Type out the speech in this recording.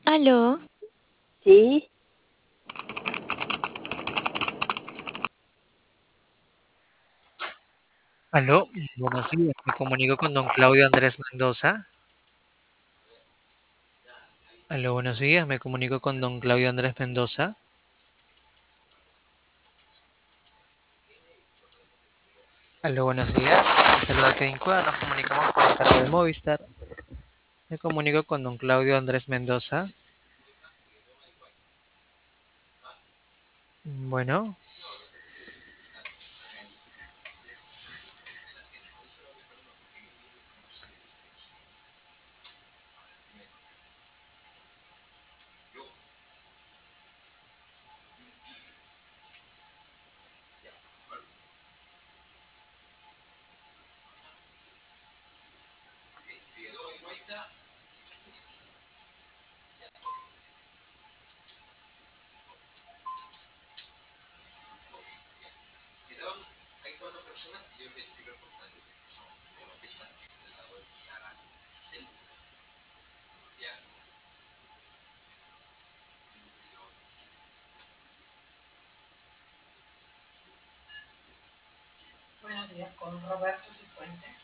Aló, Sí, Aló, buenos días. Me comunico con don Claudio Andrés Mendoza. Aló, buenos días. Me comunico con don Claudio Andrés Mendoza. Aló, buenos días. Saluda Kevin Cueva. Nos comunicamos por el canal de Movistar. Me comunico con don Claudio Andrés Mendoza. Bueno, buenos días con Roberto Cifuentes.